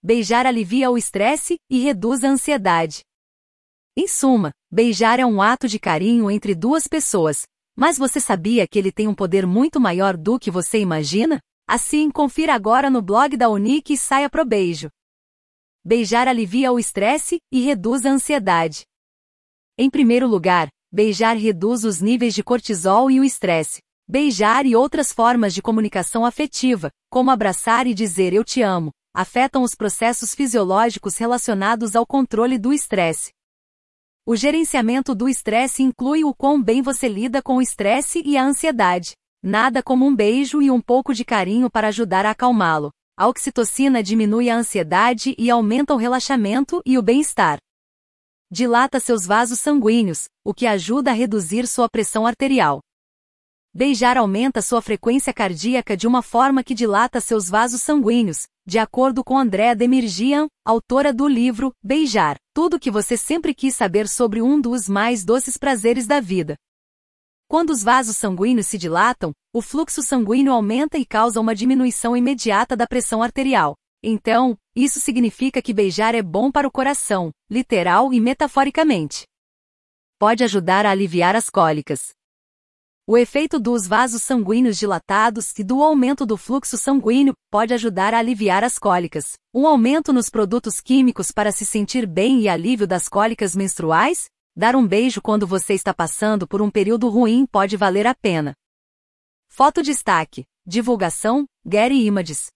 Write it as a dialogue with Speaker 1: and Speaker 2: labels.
Speaker 1: Beijar alivia o estresse e reduz a ansiedade. Em suma, beijar é um ato de carinho entre duas pessoas, mas você sabia que ele tem um poder muito maior do que você imagina? Assim, confira agora no blog da Unique e saia pro beijo. Beijar alivia o estresse e reduz a ansiedade. Em primeiro lugar, beijar reduz os níveis de cortisol e o estresse. Beijar e outras formas de comunicação afetiva, como abraçar e dizer eu te amo, afetam os processos fisiológicos relacionados ao controle do estresse. O gerenciamento do estresse inclui o quão bem você lida com o estresse e a ansiedade. Nada como um beijo e um pouco de carinho para ajudar a acalmá-lo. A oxitocina diminui a ansiedade e aumenta o relaxamento e o bem-estar. Dilata seus vasos sanguíneos, o que ajuda a reduzir sua pressão arterial. Beijar aumenta sua frequência cardíaca de uma forma que dilata seus vasos sanguíneos, de acordo com Andrea Demirjian, autora do livro Beijar, tudo o que você sempre quis saber sobre um dos mais doces prazeres da vida. Quando os vasos sanguíneos se dilatam, o fluxo sanguíneo aumenta e causa uma diminuição imediata da pressão arterial. Então, isso significa que beijar é bom para o coração, literal e metaforicamente. Pode ajudar a aliviar as cólicas. O efeito dos vasos sanguíneos dilatados e do aumento do fluxo sanguíneo pode ajudar a aliviar as cólicas. Um aumento nos produtos químicos para se sentir bem e alívio das cólicas menstruais? Dar um beijo quando você está passando por um período ruim pode valer a pena. Foto destaque. Divulgação, Getty Images.